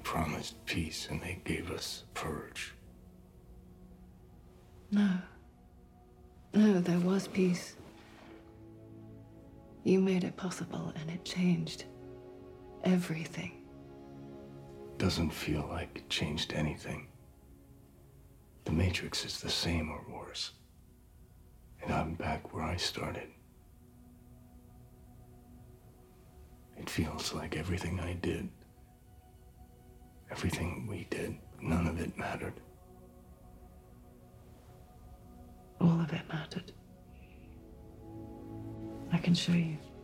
promised peace and they gave us a purge. No. No, there was peace. You made it possible, and it changed everything. Doesn't feel like it changed anything. The Matrix is the same or worse. And I'm back where I started. It feels like everything I did, everything we did, none of it mattered. All of it mattered. I can show you.